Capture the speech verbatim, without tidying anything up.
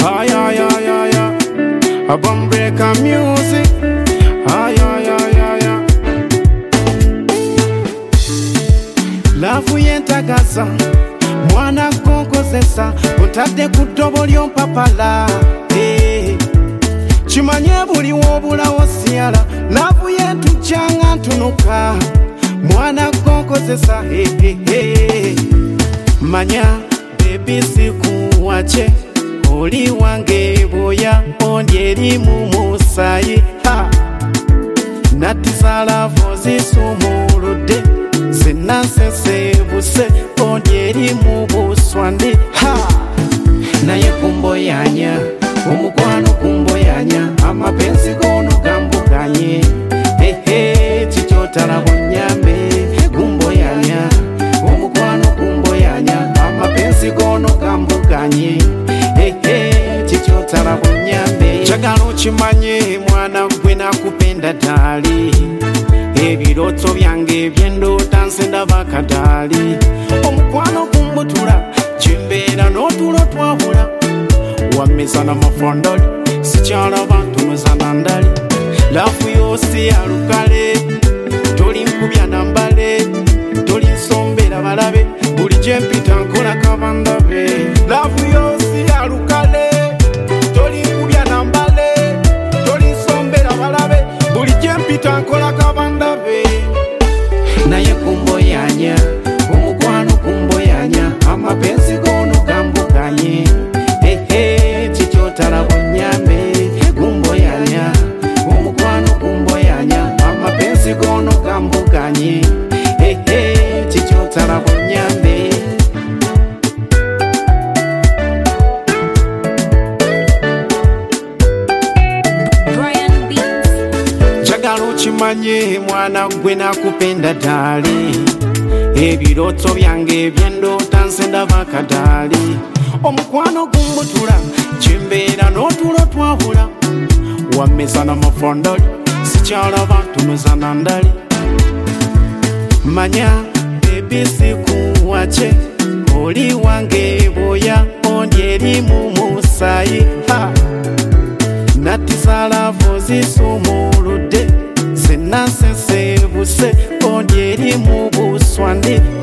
Ay, ay, ay, ay, ay. A bomb breaker music. Ay, ay, ay, ay, ay. Lavu yentagaza mwana konkozesa otadde ku ddobo ly'ompapala hey. Kimanye buli w'obulawo siyala lavu yentujjanga ntunuka mwana konkozesa hey, hey, hey. Manya baby sikuwache oli wange boya ondi eri mu musayi ha. Natisa lavu zisumuludde zinasesebuse ondi eri mu buswandi ha. Naye kumboyanya omukwano kumboyanya amapenzi gono gambuganye hehe kikyotala bunyambe kumboyanya omukwano kumboyanya amapenzi gono gambuganye hehe kikyotala bunyambe. Njagala okimanye mwana gwe nakupenda dali ebirooto byange ebyendoota nze ndaba kadali omukwano kumbutula kimbeera n'otulo twabula wammeza n'amafondoli sikyalaba ntunuza nandali lafu yoosi ya lukale toli nkubya nambale toli nsombera balabe buli gye mpita nkola kabandabe lafu yoosi ya lukale toli nkubya nambale toli nsombera balabe buli gye mpita nkola kabandabe. Naye kumboyanya omukwano kumboyanya amapenzi gono gambuganye hehe kikyotala bunyambe kumboyanya omukwano kumboyanya amapenzi gono gambuganye hehe kikyotala bunyambe. Njagala okimanye mwana gwe nakupenda dali ebirooto byange ebyendoota nze ndaba kadali omukwano gumbutula kimbeera n'otulo twabula wammeza n'amafondoli sikyalaba ntunuza nandali. Manya baby sikuwache oli wange boya ondi eri mu musayi ha. Natisa lavu zisumuludde zinasesebuse ondi eri mu buswandi